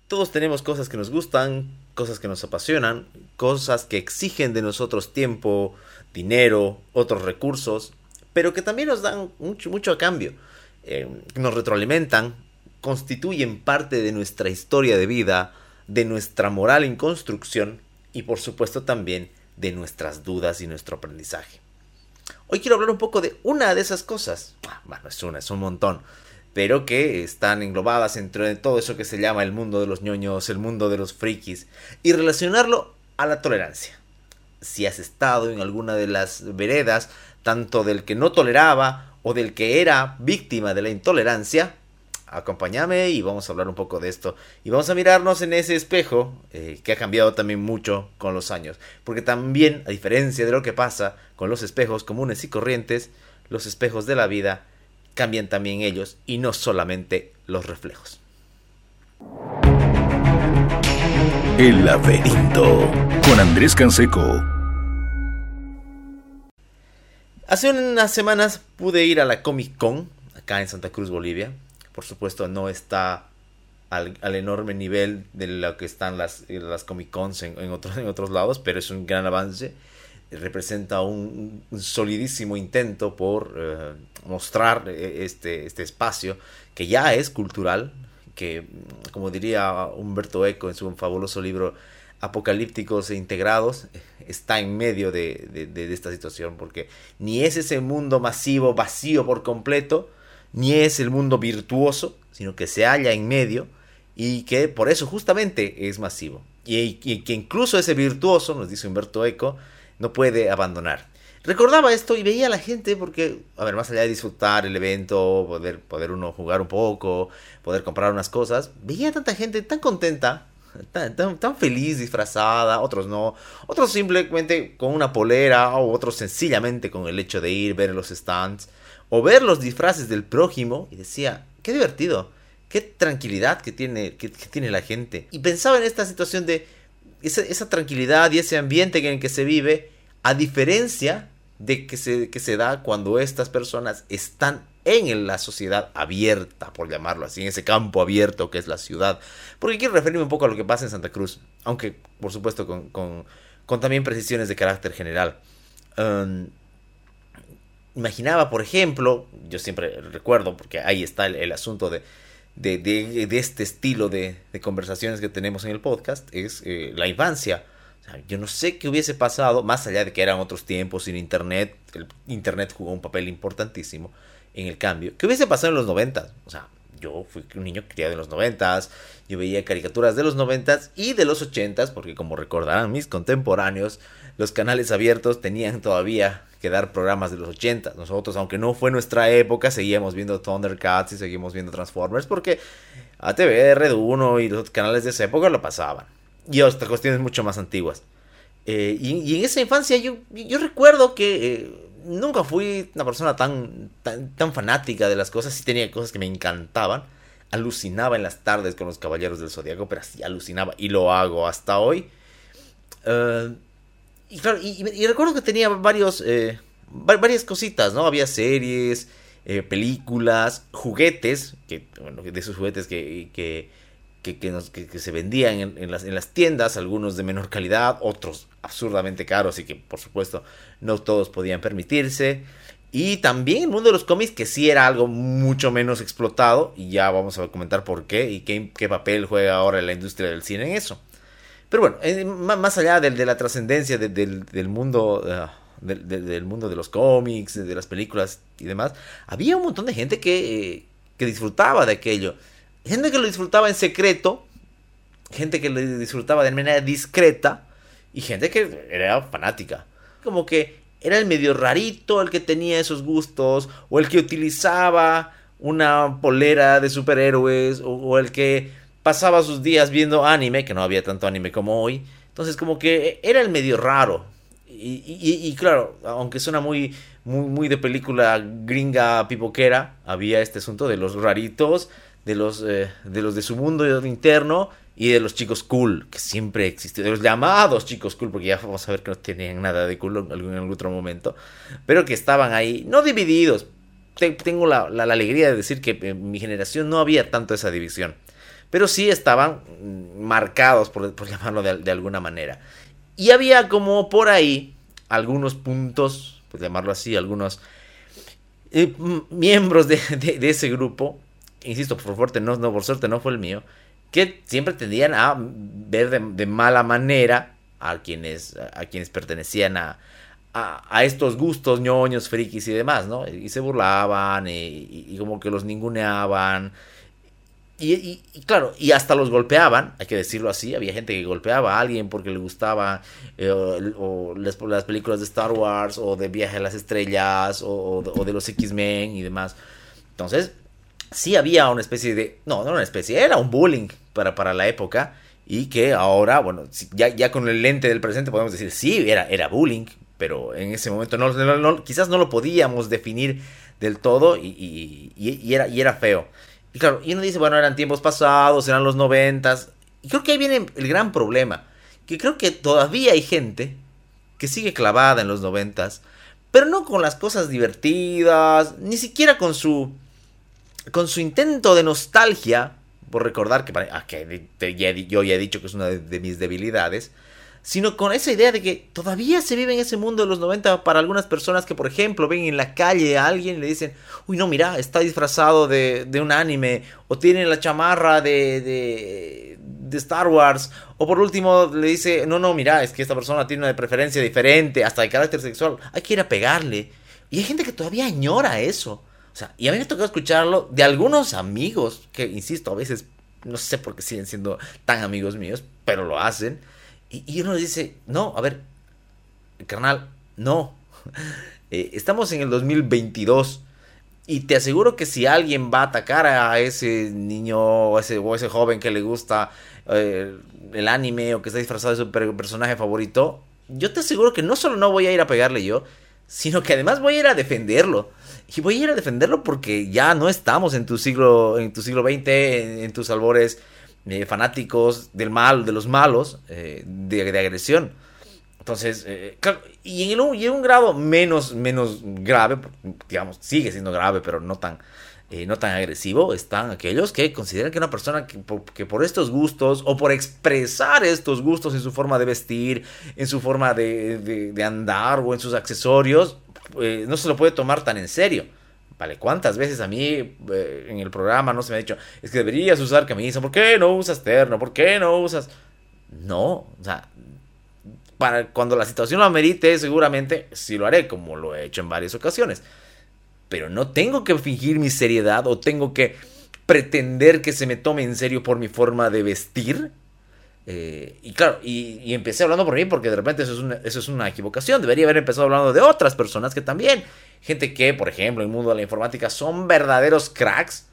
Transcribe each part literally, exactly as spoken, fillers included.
Todos tenemos cosas que nos gustan, cosas que nos apasionan, cosas que exigen de nosotros tiempo, dinero, otros recursos, pero que también nos dan mucho, mucho a cambio. Eh, nos retroalimentan, constituyen parte de nuestra historia de vida, de nuestra moral en construcción y por supuesto también de nuestras dudas y nuestro aprendizaje. Hoy quiero hablar un poco de una de esas cosas. Bueno, es una, es un montón, pero que están englobadas entre todo eso que se llama el mundo de los ñoños, el mundo de los frikis, y relacionarlo a la tolerancia. Si has estado en alguna de las veredas, tanto del que no toleraba o del que era víctima de la intolerancia, acompáñame y vamos a hablar un poco de esto. Y vamos a mirarnos en ese espejo, eh, que ha cambiado también mucho con los años. Porque también, a diferencia de lo que pasa con los espejos comunes y corrientes, los espejos de la vida cambian también ellos y no solamente los reflejos. El laberinto con Andrés Canseco. Hace unas semanas pude ir a la Comic Con, acá en Santa Cruz, Bolivia. Por supuesto no está al, al enorme nivel de lo que están las, las Comic Cons en, en, otros, en otros lados, pero es un gran avance. Representa un, un solidísimo intento por eh, mostrar este, este espacio que ya es cultural, que, como diría Humberto Eco en su fabuloso libro Apocalípticos e Integrados, está en medio de, de, de esta situación, porque ni es ese mundo masivo, vacío por completo, ni es el mundo virtuoso, sino que se halla en medio y que por eso justamente es masivo. Y, y que incluso ese virtuoso, nos dice Humberto Eco, no puede abandonar. Recordaba esto y veía a la gente porque, a ver, más allá de disfrutar el evento, poder, poder uno jugar un poco, poder comprar unas cosas, veía a tanta gente tan contenta, tan, tan, tan feliz, disfrazada, otros no, otros simplemente con una polera, o otros sencillamente con el hecho de ir, ver los stands, o ver los disfraces del prójimo, y decía, qué divertido, qué tranquilidad que tiene, que, que tiene la gente. Y pensaba en esta situación de esa, esa tranquilidad y ese ambiente en el que se vive, a diferencia de que se, que se da cuando estas personas están en la sociedad abierta, por llamarlo así, en ese campo abierto que es la ciudad. Porque quiero referirme un poco a lo que pasa en Santa Cruz, aunque por supuesto con, con, con también precisiones de carácter general. Um, imaginaba, por ejemplo, yo siempre recuerdo, porque ahí está el, el asunto de, de, de, de este estilo de, de conversaciones que tenemos en el podcast, es eh, la infancia. Yo no sé qué hubiese pasado, más allá de que eran otros tiempos sin internet, el internet jugó un papel importantísimo en el cambio. ¿Qué hubiese pasado en los noventas? O sea, yo fui un niño criado en los noventas, yo veía caricaturas de los noventas y de los ochentas, porque como recordarán mis contemporáneos, los canales abiertos tenían todavía que dar programas de los ochentas. Nosotros, aunque no fue nuestra época, seguíamos viendo Thundercats y seguimos viendo Transformers, porque A T V, R uno y los otros canales de esa época lo pasaban. Y hasta cuestiones mucho más antiguas. Eh, y, y en esa infancia yo, yo recuerdo que eh, nunca fui una persona tan, tan, tan fanática de las cosas. Sí tenía cosas que me encantaban. Alucinaba en las tardes con los Caballeros del Zodiaco, pero así alucinaba. Y lo hago hasta hoy. Uh, y, claro, y, y recuerdo que tenía varios, eh, varias cositas, ¿no? Había series, eh, películas, juguetes. Que, bueno, de esos juguetes que... que Que, que, nos, que, que se vendían en, en, las, en las tiendas, algunos de menor calidad, otros absurdamente caros y que por supuesto no todos podían permitirse. Y también el mundo de los cómics, que sí era algo mucho menos explotado, y ya vamos a comentar por qué y qué, qué papel juega ahora la industria del cine en eso. Pero bueno, eh, más allá de, de la trascendencia de, de, del mundo... Uh, de, de, del mundo de los cómics, de las películas y demás, había un montón de gente que, eh, que disfrutaba de aquello. Gente que lo disfrutaba en secreto, gente que lo disfrutaba de manera discreta y gente que era fanática. Como que era el medio rarito el que tenía esos gustos, o el que utilizaba una polera de superhéroes, o, o el que pasaba sus días viendo anime, que no había tanto anime como hoy. Entonces como que era el medio raro. Y, y, y claro, aunque suena muy, muy, muy de película gringa pipoquera, había este asunto de los raritos, de los, eh, de los de su mundo interno y de los chicos cool, que siempre existió, de los llamados chicos cool, porque ya vamos a ver que no tenían nada de cool en algún, en algún otro momento, pero que estaban ahí, no divididos. Tengo la, la, la alegría de decir que en mi generación no había tanto esa división, pero sí estaban marcados, por, por llamarlo de, de alguna manera. Y había como por ahí algunos puntos, por llamarlo así, algunos eh, miembros de, de, de ese grupo, insisto, por suerte no, no, por suerte no fue el mío, que siempre tendían a ver de, de mala manera a quienes, a quienes pertenecían a, a, a estos gustos ñoños, frikis y demás, ¿no? Y se burlaban y, y, y como que los ninguneaban. Y, y, y claro, y hasta los golpeaban, hay que decirlo así. Había gente que golpeaba a alguien porque le gustaba eh, o, o las, las películas de Star Wars o de Viaje a las Estrellas o, o, o de los X-Men y demás. Entonces, sí había una especie de... No, no una especie, era un bullying para, para la época. Y que ahora, bueno, ya, ya con el lente del presente podemos decir, sí, era, era bullying. Pero en ese momento no, no, no, quizás no lo podíamos definir del todo y, y, y, y, era, y era feo. Y claro, y uno dice, bueno, eran tiempos pasados, eran los noventas. Y creo que ahí viene el gran problema. Que creo que todavía hay gente que sigue clavada en los noventas. Pero no con las cosas divertidas, ni siquiera con su, con su intento de nostalgia. Por recordar que, ah, que te, ya, yo ya he dicho que es una de, de mis debilidades. Sino con esa idea de que todavía se vive en ese mundo de los noventa para algunas personas que, por ejemplo, ven en la calle a alguien y le dicen, uy, no, mira, está disfrazado de, de un anime, o tiene la chamarra de, de, de Star Wars, o por último le dice, no, no, mira, es que esta persona tiene una preferencia diferente, hasta de carácter sexual, hay que ir a pegarle. Y hay gente que todavía añora eso. O sea, y a mí me tocó escucharlo de algunos amigos, que, insisto, a veces no sé por qué siguen siendo tan amigos míos, pero lo hacen. Y, y uno dice, no, a ver, carnal, no. Eh, estamos en el dos mil veintidós y te aseguro que si alguien va a atacar a ese niño o ese, o ese joven que le gusta eh, el anime o que está disfrazado de su personaje favorito, yo te aseguro que no solo no voy a ir a pegarle yo, sino que además voy a ir a defenderlo. Y voy a ir a defenderlo porque ya no estamos en tu siglo, en tu siglo veinte, en, en tus albores Eh, fanáticos del mal, de los malos, eh, de, de agresión. Entonces, eh, claro, y en, el, y en un grado menos, menos grave, digamos, sigue siendo grave, pero no tan, eh, no tan agresivo, están aquellos que consideran que una persona que por, que por estos gustos, o por expresar estos gustos en su forma de vestir, en su forma de, de, de andar, o en sus accesorios, eh, no se lo puede tomar tan en serio. Vale, ¿cuántas veces a mí eh, en el programa no se me ha dicho, es que deberías usar camisa, ¿por qué no usas terno? ¿Por qué no usas...? No, o sea, para cuando la situación lo amerite, seguramente sí lo haré, como lo he hecho en varias ocasiones. Pero no tengo que fingir mi seriedad o tengo que pretender que se me tome en serio por mi forma de vestir. Eh, y claro, y, y empecé hablando por mí porque de repente eso es, una, eso es una equivocación. Debería haber empezado hablando de otras personas que también, gente que, por ejemplo, en el mundo de la informática son verdaderos cracks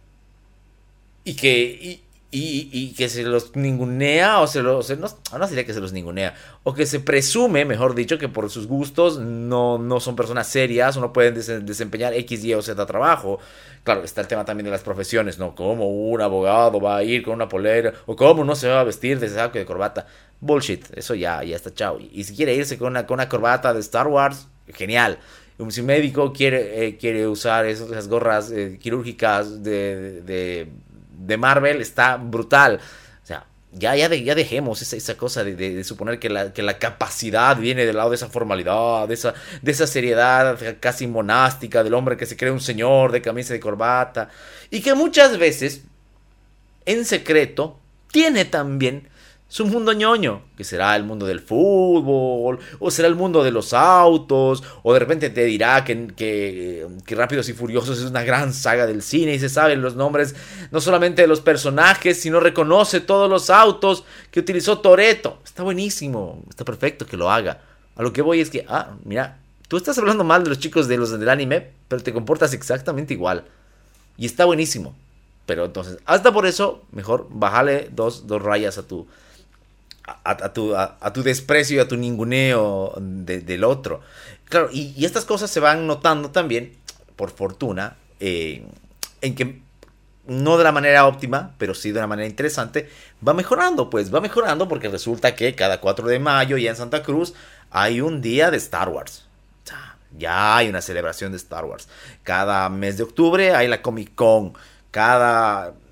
y que, y, y, y que se los ningunea o se los, no, no sería que se los ningunea, o que se presume, mejor dicho, que por sus gustos no, no son personas serias o no pueden des- desempeñar X, Y o Z trabajo. Claro, está el tema también de las profesiones, ¿no? ¿Cómo un abogado va a ir con una polera? ¿O cómo no se va a vestir de saco y de corbata? Bullshit, eso ya, ya está, chao. Y, y si quiere irse con una, con una corbata de Star Wars, genial. Si un médico quiere, eh, quiere usar esas, esas gorras eh, quirúrgicas de, de, de Marvel, está brutal. O sea, ya, ya, de, ya dejemos esa, esa cosa de, de, de suponer que la, que la capacidad viene del lado de esa formalidad, de esa, de esa seriedad casi monástica del hombre que se cree un señor de camisa y corbata. Y que muchas veces, en secreto, tiene también su mundo ñoño, que será el mundo del fútbol, o será el mundo de los autos, o de repente te dirá que, que, que Rápidos y Furiosos es una gran saga del cine y se saben los nombres no solamente de los personajes, sino reconoce todos los autos que utilizó Toretto. Está buenísimo, está perfecto que lo haga. A lo que voy es que, ah, mira, tú estás hablando mal de los chicos de los del anime, pero te comportas exactamente igual. Y está buenísimo. Pero entonces, hasta por eso, mejor bájale dos, dos rayas a tu... A, a, tu, a, a tu desprecio y a tu ninguneo de, del otro. Claro, y, y estas cosas se van notando también, por fortuna, eh, en que no de la manera óptima, pero sí de una manera interesante, va mejorando, pues va mejorando porque resulta que cada cuatro de mayo ya en Santa Cruz hay un día de Star Wars. O sea, ya hay una celebración de Star Wars. Cada mes de octubre hay la Comic Con. Cada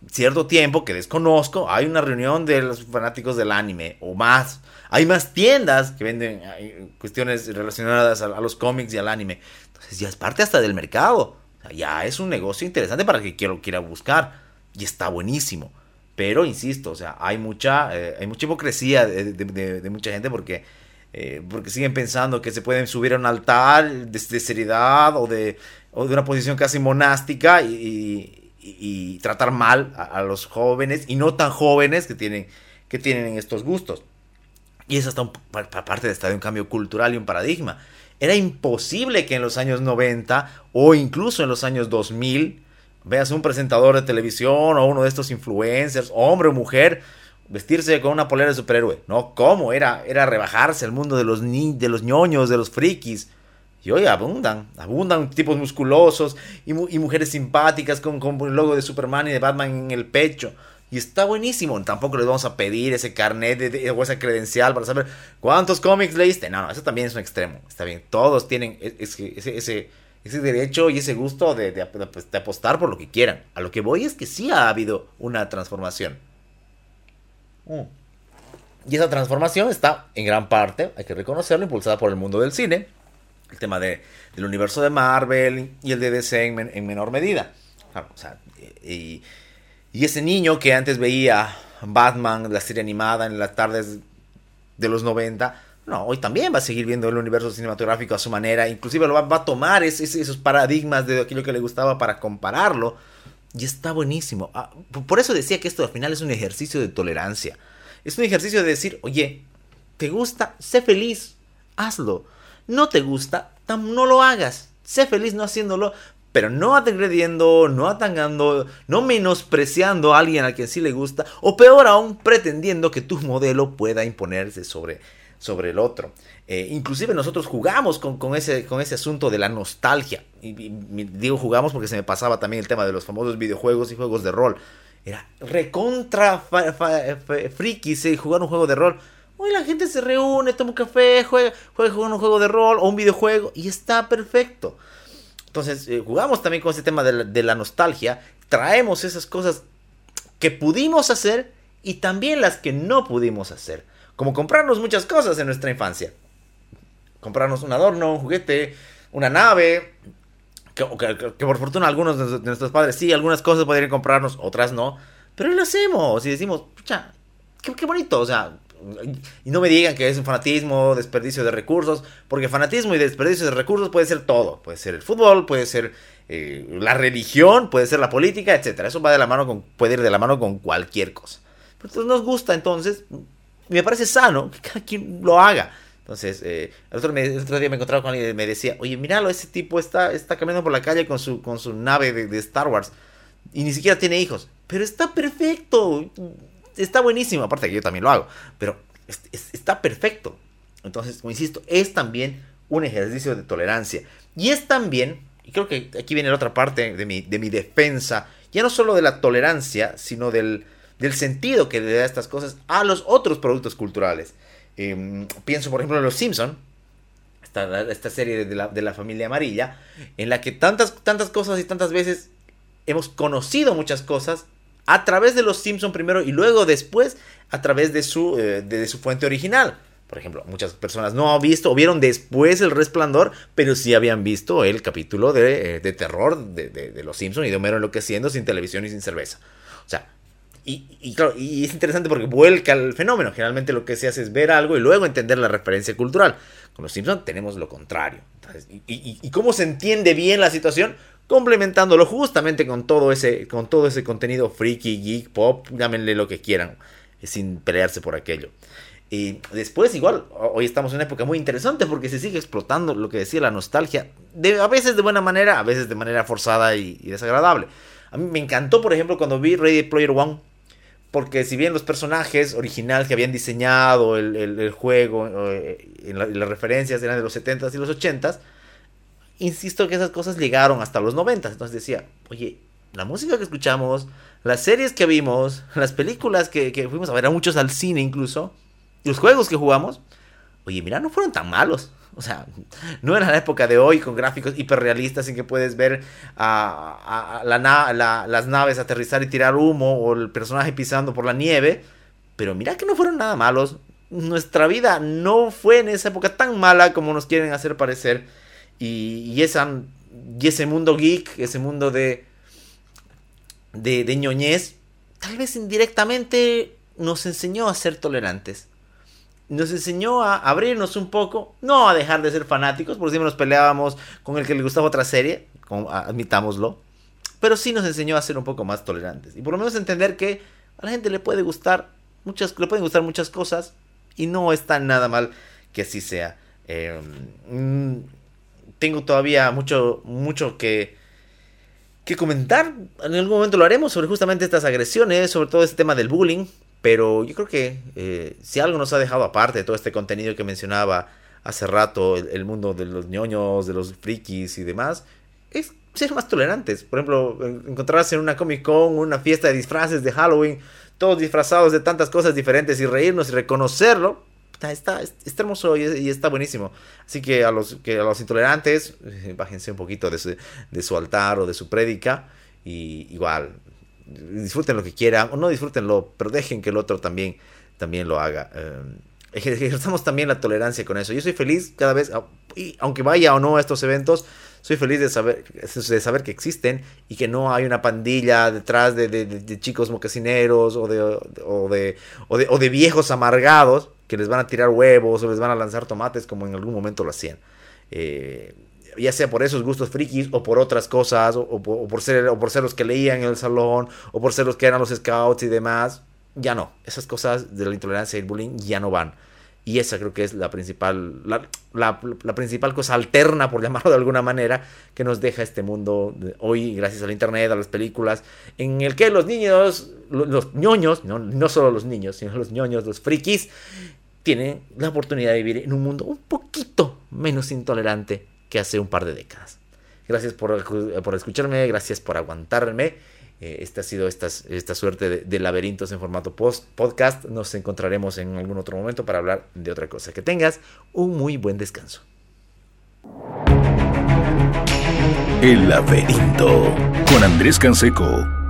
cierto tiempo que desconozco, hay una reunión de los fanáticos del anime o más. Hay más tiendas que venden cuestiones relacionadas a, a los cómics y al anime. Entonces ya es parte hasta del mercado. O sea, ya es un negocio interesante para el que lo quiera buscar. Y está buenísimo. Pero, insisto, o sea, hay mucha, eh, hay mucha hipocresía de, de, de, de mucha gente porque, eh, porque siguen pensando que se pueden subir a un altar de, de seriedad o de, o de una posición casi monástica y, y, y tratar mal a, a los jóvenes y no tan jóvenes que tienen, que tienen estos gustos. Y eso está un, parte de, está de un cambio cultural y un paradigma. Era imposible que en los años noventa o incluso en los años dos mil veas un presentador de televisión o uno de estos influencers, hombre o mujer, vestirse con una polera de superhéroe. No, ¿cómo? Era, era rebajarse al mundo de los, ni, de los ñoños, de los frikis. Y hoy abundan, abundan tipos musculosos y, y mujeres simpáticas con, con el logo de Superman y de Batman en el pecho. Y está buenísimo. Tampoco les vamos a pedir ese carnet de, de, o esa credencial para saber cuántos cómics leíste. No, no, eso también es un extremo. Está bien, todos tienen ese, ese, ese, ese derecho y ese gusto de, de, de apostar por lo que quieran. A lo que voy es que sí ha habido una transformación. Mm. Y esa transformación está en gran parte, hay que reconocerlo, impulsada por el mundo del cine. El tema de, del universo de Marvel y el de D C en, en menor medida. Claro, o sea, y... Y ese niño que antes veía Batman, la serie animada en las tardes de los noventa, no, hoy también va a seguir viendo el universo cinematográfico a su manera. Inclusive lo va, va a tomar es, es, esos paradigmas de aquello que le gustaba para compararlo. Y está buenísimo. Ah, por eso decía que esto al final es un ejercicio de tolerancia. Es un ejercicio de decir, oye, ¿te gusta? Sé feliz, hazlo. No te gusta, no lo hagas. Sé feliz no haciéndolo. Pero no agrediendo, no atangando, no menospreciando a alguien al que sí le gusta, o peor aún, pretendiendo que tu modelo pueda imponerse sobre, sobre el otro. Eh, inclusive nosotros jugamos con, con, ese, con ese asunto de la nostalgia. Y, y, digo jugamos porque se me pasaba también el tema de los famosos videojuegos y juegos de rol. Era recontra fa, fa, fa, friki sí, jugar un juego de rol. Hoy la gente se reúne, toma un café, juega, juega, juega un juego de rol o un videojuego y está perfecto. Entonces eh, jugamos también con ese tema de la, de la nostalgia, traemos esas cosas que pudimos hacer y también las que no pudimos hacer, como comprarnos muchas cosas en nuestra infancia, comprarnos un adorno, un juguete, una nave, que, que, que por fortuna algunos de nuestros padres sí, algunas cosas podrían comprarnos, otras no, pero lo hacemos y decimos, pucha, qué, qué bonito, o sea... Y no me digan que es un fanatismo, desperdicio de recursos, porque fanatismo y desperdicio de recursos puede ser todo. Puede ser el fútbol, puede ser eh, la religión, puede ser la política, etcétera. Eso va de la mano con, puede ir de la mano con cualquier cosa. Pero entonces nos gusta, entonces, me parece sano que cada quien lo haga. Entonces, eh, el, otro, el otro día me encontraba con alguien y me decía, oye, míralo, ese tipo está, está caminando por la calle con su, con su nave de, de Star Wars y ni siquiera tiene hijos. Pero está perfecto. Está buenísimo, aparte que yo también lo hago, pero es, es, está perfecto. Entonces, como insisto, es también un ejercicio de tolerancia. Y es también, y creo que aquí viene la otra parte de mi, de mi defensa, ya no solo de la tolerancia, sino del, del sentido que le da a estas cosas a los otros productos culturales. Eh, pienso, por ejemplo, en Los Simpson, esta, esta serie de la, de la familia amarilla, en la que tantas, tantas cosas y tantas veces hemos conocido muchas cosas a través de Los Simpson primero y luego después a través de su, eh, de, de su fuente original. Por ejemplo, muchas personas no han visto o vieron después El Resplandor, pero sí habían visto el capítulo de, de terror de, de, de Los Simpson y de Homero enloqueciendo sin televisión y sin cerveza. O sea, y, y claro, y es interesante porque vuelca el fenómeno. Generalmente lo que se hace es ver algo y luego entender la referencia cultural. Con Los Simpson tenemos lo contrario. Entonces, y, y, ¿y cómo se entiende bien la situación? Complementándolo justamente con todo ese, con todo ese contenido freaky, geek, pop, llámenle lo que quieran, sin pelearse por aquello. Y después igual, hoy estamos en una época muy interesante porque se sigue explotando lo que decía la nostalgia, de, a veces de buena manera, a veces de manera forzada y, y desagradable. A mí me encantó, por ejemplo, cuando vi Ready Player One, porque si bien los personajes originales que habían diseñado el, el, el juego, eh, en la, las referencias eran de los setentas y los ochentas, insisto que esas cosas llegaron hasta los noventas. Entonces decía, oye, la música que escuchamos, las series que vimos, las películas que, que fuimos a ver, a muchos al cine incluso, los juegos que jugamos, oye, mira, no fueron tan malos. O sea, no era la época de hoy con gráficos hiperrealistas en que puedes ver a, a, a la, la, las naves aterrizar y tirar humo o el personaje pisando por la nieve. Pero mira que no fueron nada malos. Nuestra vida no fue en esa época tan mala como nos quieren hacer parecer. Y, y, esa, y ese mundo geek, ese mundo de, de, de ñoñez, tal vez indirectamente nos enseñó a ser tolerantes. Nos enseñó a abrirnos un poco, no a dejar de ser fanáticos, porque siempre nos peleábamos con el que le gustaba otra serie, con, admitámoslo, pero sí nos enseñó a ser un poco más tolerantes y por lo menos entender que a la gente le puede gustar muchas, le pueden gustar muchas cosas y no está nada mal que así sea. Eh, mmm, tengo todavía mucho, mucho que que comentar, en algún momento lo haremos sobre justamente estas agresiones, sobre todo este tema del bullying. Pero yo creo que eh, si algo nos ha dejado aparte de todo este contenido que mencionaba hace rato, el, el mundo de los ñoños, de los frikis y demás, es ser más tolerantes. Por ejemplo, encontrarse en una Comic Con, una fiesta de disfraces de Halloween, todos disfrazados de tantas cosas diferentes y reírnos y reconocerlo, está, está, está hermoso y, y está buenísimo. Así que a los, que a los intolerantes, eh, bájense un poquito de su, de su altar o de su prédica y igual... disfruten lo que quieran o no disfrútenlo, pero dejen que el otro también, también lo haga. Eh, ejercitamos también la tolerancia con eso. Yo soy feliz cada vez, y aunque vaya o no a estos eventos, soy feliz de saber, de saber que existen y que no hay una pandilla detrás de, de, de, de chicos mocasineros o de, o, de, o, de, o de viejos amargados que les van a tirar huevos o les van a lanzar tomates como en algún momento lo hacían. Eh, ya sea por esos gustos frikis o por otras cosas, o, o, o, por ser, o por ser los que leían en el salón, o por ser los que eran los scouts y demás, ya no. Esas cosas de la intolerancia y el bullying ya no van. Y esa creo que es la principal, la, la, la principal cosa alterna, por llamarlo de alguna manera, que nos deja este mundo de hoy, gracias al internet, a las películas, en el que los niños, los, los ñoños, no, no solo los niños, sino los ñoños, los frikis, tienen la oportunidad de vivir en un mundo un poquito menos intolerante que hace un par de décadas. Gracias por, por escucharme, gracias por aguantarme. Eh, esta ha sido esta, esta suerte de, de laberintos en formato post podcast. Nos encontraremos en algún otro momento para hablar de otra cosa. Que tengas un muy buen descanso. El laberinto con Andrés Canseco.